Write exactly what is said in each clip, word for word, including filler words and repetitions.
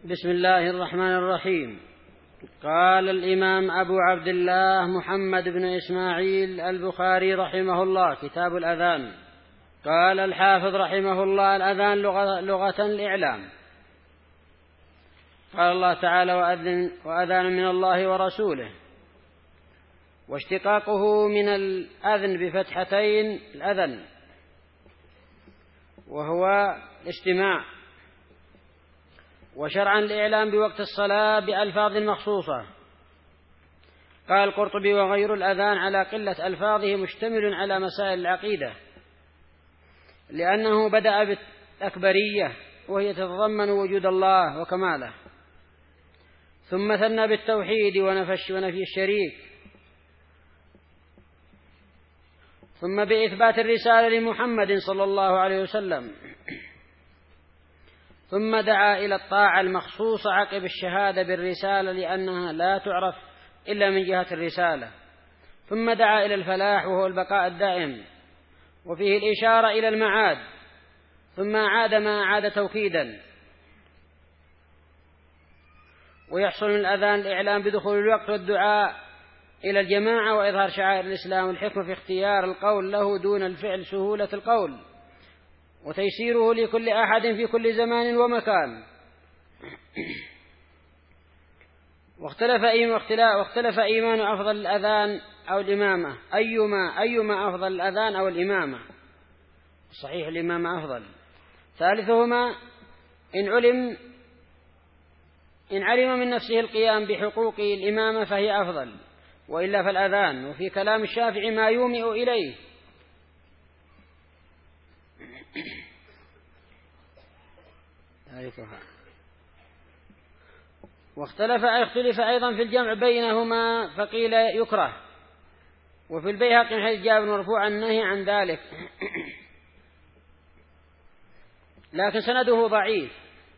بسم الله الرحمن الرحيم. قال الإمام أبو عبد الله محمد بن إسماعيل البخاري رحمه الله: كتاب الأذان. قال الحافظ رحمه الله: الأذان لغة, لغة الإعلام. قال الله تعالى: وأذن وأذان من الله ورسوله، واشتقاقه من الأذن بفتحتين الأذن، وهو الاستماع. وشرعا الإعلام بوقت الصلاة بألفاظ مخصوصة. قال القرطبي: وغير الأذان على قلة ألفاظه مشتمل على مسائل العقيدة، لأنه بدأ بالأكبرية وهي تتضمن وجود الله وكماله، ثم ثنى بالتوحيد ونفي الشريك، ثم بإثبات الرسالة لمحمد صلى الله عليه وسلم، ثم دعا إلى الطاعة المخصوصة عقب الشهادة بالرسالة لأنها لا تعرف إلا من جهة الرسالة، ثم دعا إلى الفلاح وهو البقاء الدائم، وفيه الإشارة إلى المعاد، ثم عاد ما عاد توكيدا. ويحصل من الأذان الإعلام بدخول الوقت والدعاء إلى الجماعة وإظهار شعائر الإسلام، والحكمة في اختيار القول له دون الفعل سهولة القول وتيسيره لكل أحد في كل زمان ومكان. واختلف واختلف إيمان أفضل الأذان أو الإمامة، أيما أيما أفضل الأذان أو الإمامة. صحيح الإمامة أفضل. ثالثهما إن علم إن علم من نفسه القيام بحقوق الإمامة فهي أفضل، وإلا فالأذان. وفي كلام الشافعي ما يومئ إليه. واختلف اختلف أيضا في الجمع بينهما، فقيل يكره. وفي البيهقي من حديث جابر مرفوعا النهي عن ذلك، لكن سنده ضعيف.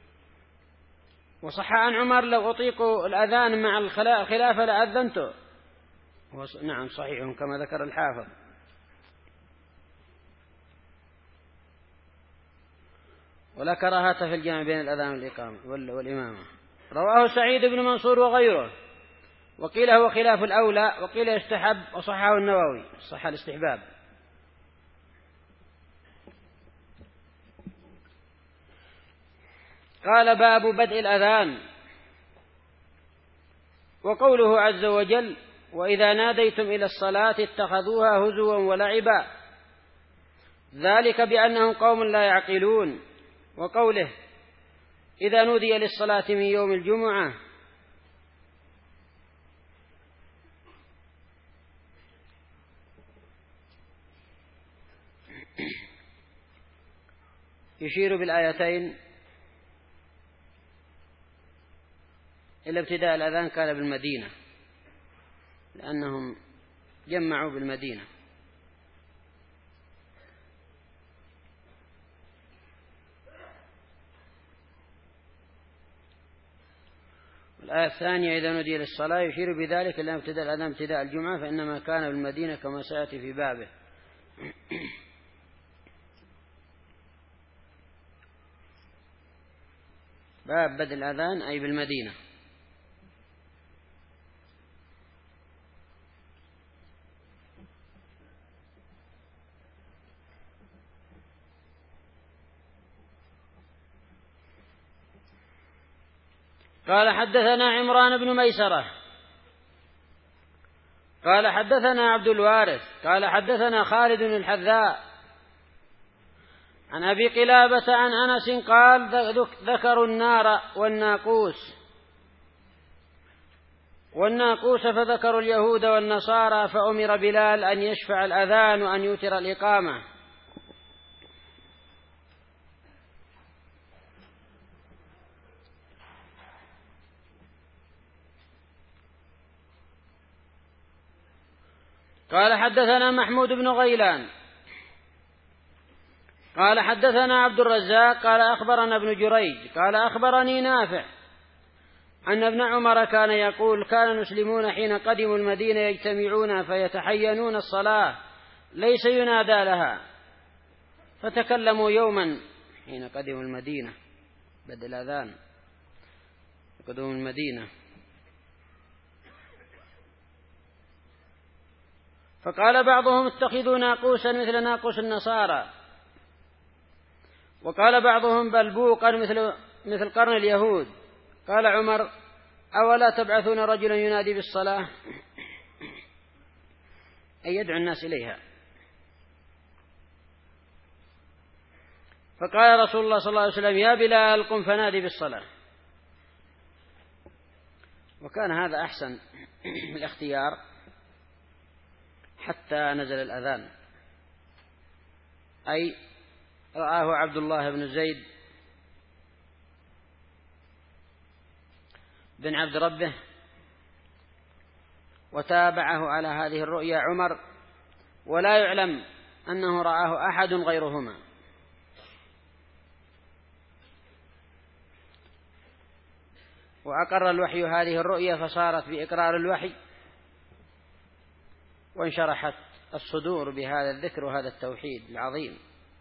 وصح عن عمر: لو أطيق الأذان مع الخلافة لأذنته. نعم صحيح كما ذكر الحافظ. ولا كراهة في الجمع بين الأذان والإقامة والإمامة. رواه سعيد بن منصور وغيره، وقيل هو خلاف الأولى، وقيل يستحب، وصححه النووي صح الاستحباب. قال: باب بدء الأذان. وقوله عز وجل: وإذا ناديتم إلى الصلاة اتخذوها هزوا ولعبا، ذلك بأنهم قوم لا يعقلون. وقوله: إذا نودي للصلاة من يوم الجمعة، يشير بالآيتين إلى ابتداء الأذان كان بالمدينة، لأنهم جمعوا بالمدينة. الآية الثانية: إذا نودي للصلاة، يشير بذلك إلى ابتداء الأذان ابتداء الجمعة، فإنما كان بالمدينة كما سيأتي في بابه. باب بدء الأذان أي بالمدينة. قال: حدثنا عمران بن ميسرة قال حدثنا عبد الوارث قال حدثنا خالد الحذاء عن أبي قلابة عن أنس قال: ذكروا النار والناقوس والناقوس فذكروا اليهود والنصارى، فأمر بلال أن يشفع الأذان وأن يوتر الإقامة. قال: حدثنا محمود بن غيلان قال حدثنا عبد الرزاق قال أخبرنا ابن جريج قال أخبرني نافع أن ابن عمر كان يقول: كان المسلمون حين قدموا المدينة يجتمعون فيتحينون الصلاة ليس ينادى لها، فتكلموا يوما حين قدموا المدينة بدء الأذان، قدوم المدينة. فقال بعضهم اتخذوا ناقوسا مثل ناقوس النصارى، وقال بعضهم بل بوقا مثل مثل قرن اليهود. قال عمر أولا تبعثون رجلا ينادي بالصلاة أي يدعو الناس إليها؟ فقال رسول الله صلى الله عليه وسلم يا بلال قم فنادي بالصلاة. وكان هذا أحسن الاختيار حتى نزل الأذان، أي رآه عبد الله بن زيد بن عبد ربه وتابعه على هذه الرؤيا عمر، ولا يعلم أنه رآه أحد غيرهما. وأقر الوحي هذه الرؤيا فصارت بإقرار الوحي، وانشرحت الصدور بهذا الذكر وهذا التوحيد العظيم.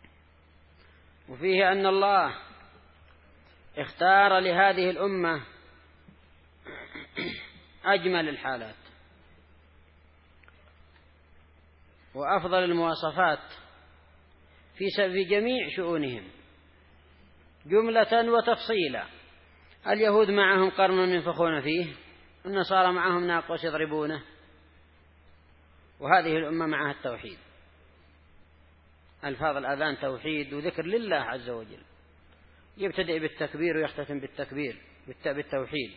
وفيه أن الله اختار لهذه الأمة أجمل الحالات وأفضل المواصفات في جميع شؤونهم جملة وتفصيلا. اليهود معهم قرن ينفخون فيه، النصارى معهم ناقوس يضربونه، وهذه الأمة معها التوحيد. ألفاظ الأذان توحيد وذكر لله عز وجل، يبتدئ بالتكبير ويختتم بالتكبير بالتوحيد.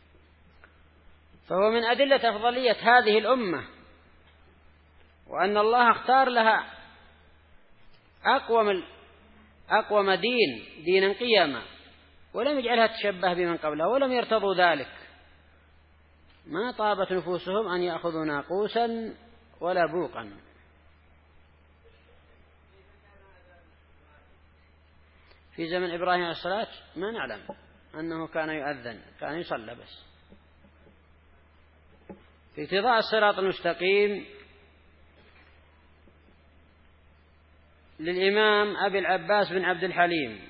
فهو من أدلة أفضلية هذه الأمة، وأن الله اختار لها أقوم أقوم دين دينا قيما، ولم يجعلها تشبه بمن قبلها، ولم يرتضوا ذلك. ما طابت نفوسهم أن يأخذوا ناقوسا ولا بوقا. في زمن إبراهيم عليه الصلاة ما نعلم أنه كان يؤذن، كان يصلى بس. في اقتضاء الصراط المستقيم للإمام أبي العباس بن عبد الحليم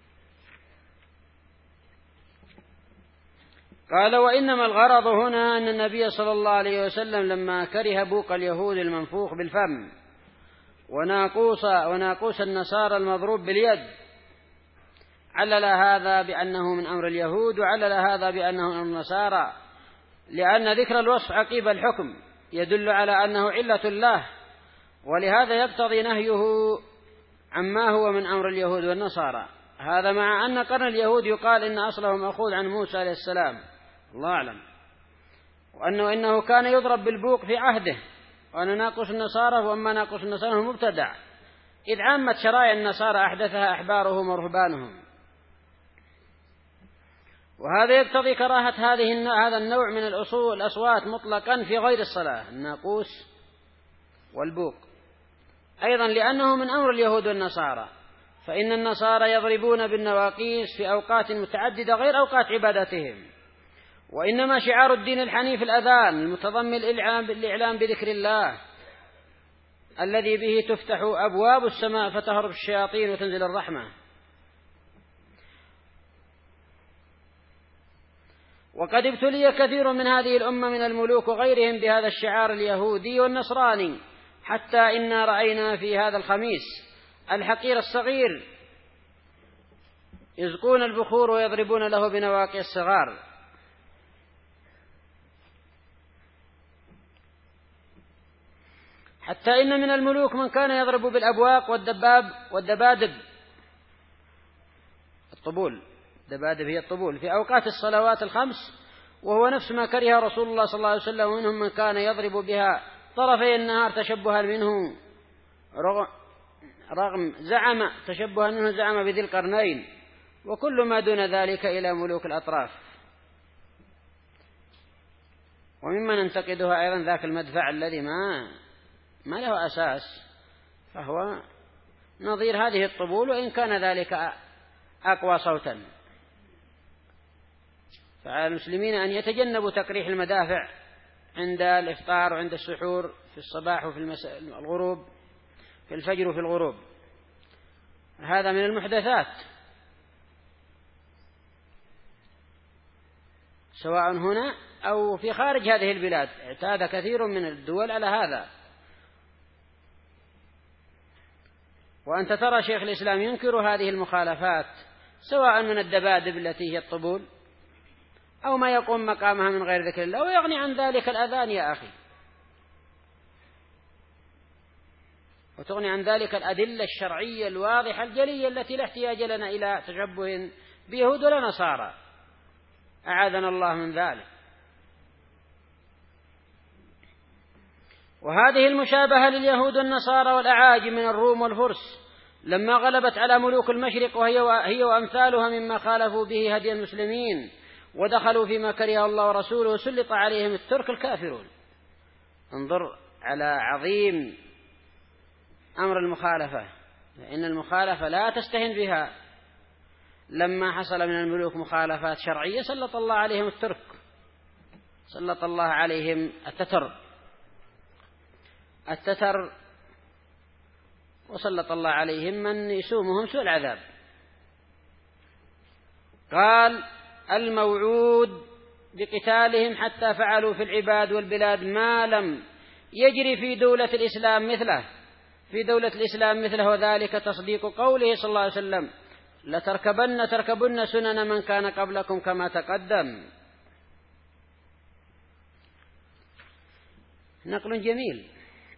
قال وإنما الغرض هنا أن النبي صلى الله عليه وسلم لما كره بوق اليهود المنفوخ بالفم وناقوس, وناقوس النصارى المضروب باليد علل هذا بأنه من أمر اليهود، وعلل هذا بأنه من أمر النصارى، لأن ذكر الوصف عقيب الحكم يدل على أنه علة الله، ولهذا يقتضي نهيه عما هو من أمر اليهود والنصارى. هذا مع أن قرن اليهود يقال إن أصله مأخوذ عن موسى عليه السلام، الله أعلم، وأنه إنه كان يضرب بالبوق في عهده، وأن ناقوس النصارى وأما ناقوس النصارى هو مبتدع، إذ عامة شرائع النصارى أحدثها أحبارهم ورهبانهم. وهذا يقتضي كراهة هذه هذا النوع من الأصول الأصوات مطلقا في غير الصلاة، الناقوس والبوق، أيضا لأنه من أمر اليهود والنصارى، فإن النصارى يضربون بالنواقيس في أوقات متعددة غير أوقات عبادتهم. وإنما شعار الدين الحنيف الأذان المتضمن الإعلام بذكر الله الذي به تفتح أبواب السماء فتهرب الشياطين وتنزل الرحمة. وقد ابتلي كثير من هذه الأمة من الملوك وغيرهم بهذا الشعار اليهودي والنصراني، حتى إنا رأينا في هذا الخميس الحقير الصغير يزقون البخور ويضربون له بنواقي الصغار. حتى إن من الملوك من كان يضرب بالأبواق والدباب والدبادب، الطبول، دبادب هي الطبول، في أوقات الصلوات الخمس، وهو نفس ما كره رسول الله صلى الله عليه وسلم. ومنهم من كان يضرب بها طرفي النهار تشبها منه، رغم زعم تشبها منه زعم بذي القرنين، وكل ما دون ذلك إلى ملوك الأطراف. ومما ننتقدها أيضا ذاك المدفع الذي ما ما له أساس، فهو نظير هذه الطبول، وإن كان ذلك أقوى صوتا. فعلى المسلمين أن يتجنبوا تقريح المدافع عند الإفطار وعند السحور في الصباح وفي المساء الغروب، في الفجر وفي الغروب، هذا من المحدثات. سواء هنا أو في خارج هذه البلاد. اعتاد كثير من الدول على هذا. وأنت ترى شيخ الإسلام ينكر هذه المخالفات، سواء من الدبادب التي هي الطبول أو ما يقوم مقامها من غير ذكر الله، ويغني عن ذلك الأذان يا أخي، وتغني عن ذلك الأدلة الشرعية الواضحة الجلية التي لا احتياج لنا إلى تشبه بيهود ولا نصارى، أعاذنا الله من ذلك. وهذه المشابهة لليهود والنصارى والأعاجم من الروم والفرس لما غلبت على ملوك المشرق، وهي هي وأمثالها مما خالفوا به هدي المسلمين ودخلوا فيما كره الله ورسوله، وسلط عليهم الترك الكافرون. انظر على عظيم أمر المخالفة، فإن المخالفة لا تستهن بها. لما حصل من الملوك مخالفات شرعية سلط الله عليهم الترك، سلط الله عليهم التتر التتر وسلط الله عليهم من يسومهم سوء العذاب. قال: الموعود بقتالهم حتى فعلوا في العباد والبلاد ما لم يجري في دولة الإسلام مثله في دولة الإسلام مثله وذلك تصديق قوله صلى الله عليه وسلم: لتركبن تركبن سنن من كان قبلكم كما تقدم. نقل جميل.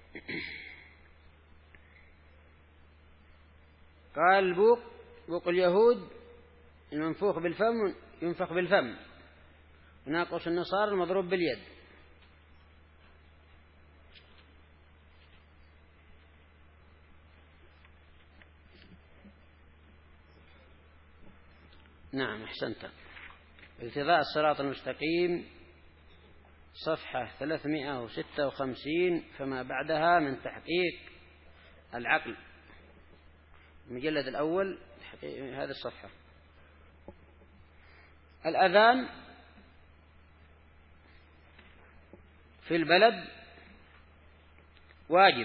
قال: البوق بوق اليهود المنفوخ بالفم ينفخ بالفم، وناقص النصارى المضروب باليد. نعم، أحسنت. اقتضاء الصراط المستقيم صفحة ثلاثمائة وستة وخمسين فما بعدها من تحقيق العقل، المجلد الأول هذه الصفحة. الأذان في البلد واجب،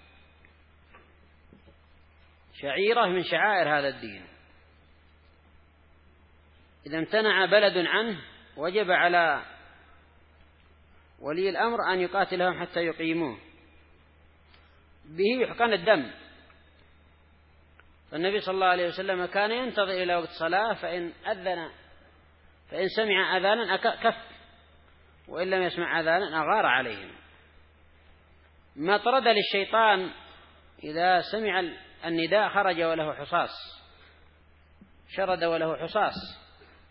شعيرة من شعائر هذا الدين. إذا امتنع بلد عنه وجب على ولي الأمر أن يقاتلهم حتى يقيموه، به يحقن الدم. فالنبي صلى الله عليه وسلم كان ينتظر إلى وقت صلاة، فإن أذن فإن سمع أذانا كف، وإن لم يسمع أذانا أغار عليهم. ما طرد للشيطان إذا سمع النداء خرج وله حصاص، شرد وله حصاص.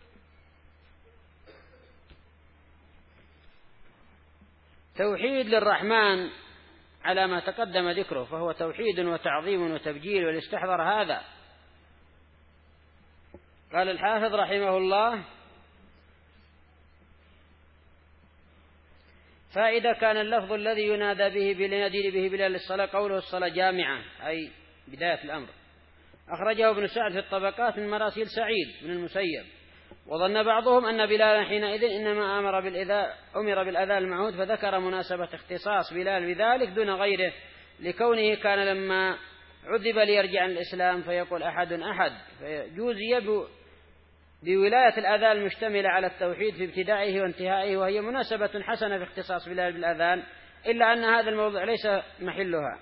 توحيد للرحمن على ما تقدم ذكره، فهو توحيد وتعظيم وتبجيل، والاستحضر هذا. قال الحافظ رحمه الله: فإذا كان اللفظ الذي ينادى به بينادي به بلال الصلاة قوله الصلاة جامعة، أي بداية الأمر. أخرجه ابن سعد في الطبقات من مراسيل سعيد بن المسيب. وظن بعضهم أن بلالا حينئذ إنما أمر بالإذاء أمر بالأذان المعهود، فذكر مناسبة اختصاص بلال بذلك دون غيره، لكونه كان لما عذب ليرجع عن الإسلام فيقول أحد أحد، فيجوزي بولاية الأذان المشتملة على التوحيد في ابتدائه وانتهائه، وهي مناسبة حسنة في اختصاص بلال بالأذان، إلا أن هذا الموضوع ليس محلها.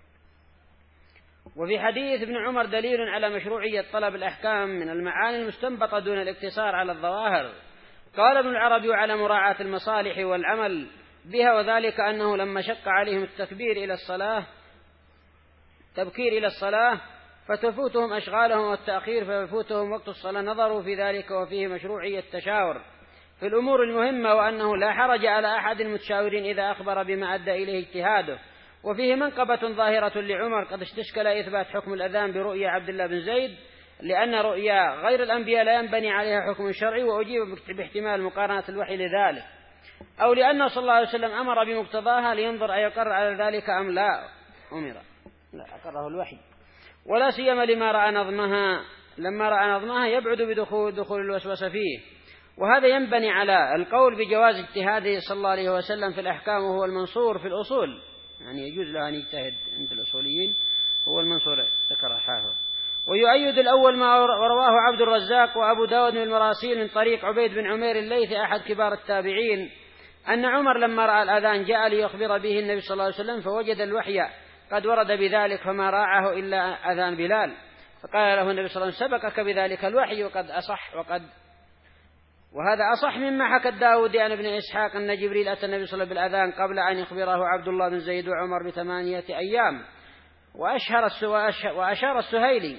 وفي حديث ابن عمر دليل على مشروعية طلب الأحكام من المعاني المستنبطة دون الاقتصار على الظواهر. قال ابن العربي: على مراعاة المصالح والعمل بها، وذلك أنه لما شق عليهم التكبير إلى الصلاة تبكير إلى الصلاة فتفوتهم أشغالهم والتأخير فيفوتهم وقت الصلاة، نظروا في ذلك وفيه مشروعية التشاور في الأمور المهمة، وأنه لا حرج على أحد المتشاورين إذا أخبر بما أدى إليه اجتهاده. وفيه منقبة ظاهرة لعمر قد استشكل إثبات حكم الأذان برؤيا عبد الله بن زيد، لأن رؤيا غير الأنبياء لا ينبني عليها حكم شرعي، وأجيب باحتمال مقارنة الوحي لذلك، أو لأنه صلى الله عليه وسلم أمر بمقتضاها لينظر أيقر على ذلك أم لا. أمر لا أقره الوحي، ولا سيما لما رأى نظمها لما رأى نظمها يبعد بدخول دخول الوسوسة فيه. وهذا ينبني على القول بجواز اجتهاده صلى الله عليه وسلم في الأحكام، وهو المنصور في الأصول، يعني يجوز له أن يجتهد عند الأصوليين، هو المنصور ذكر حافظ. ويؤيد الأول ما رواه عبد الرزاق وأبو داود من المراسيل من طريق عبيد بن عمير الليثي أحد كبار التابعين أن عمر لما رأى الأذان جاء ليخبر به النبي صلى الله عليه وسلم فوجد الوحي قد ورد بذلك فما راعه إلا أذان بلال، فقال له النبي صلى الله عليه وسلم سبقك بذلك الوحي وقد أصح وقد وهذا أصح مما حكى داود عن ابن إسحاق أن جبريل أتى النبي صلى الله عليه وسلم بالأذان قبل أن يخبره عبد الله بن زيد وعمر بثمانية أيام. وأشهر وأشار السهيلي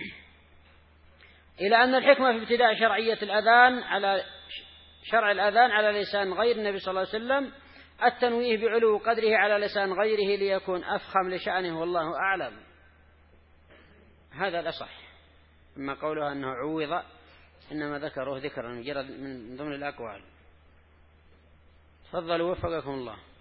إلى أن الحكمة في ابتداء شرعية الأذان على شرع الأذان على لسان غير النبي صلى الله عليه وسلم التنويه بعلو قدره على لسان غيره ليكون أفخم لشأنه والله أعلم. هذا الأصح. أما قوله أنه عوض إنما ذكره ذكرا مجرد من ضمن الأقوال. تفضلوا وفقكم الله.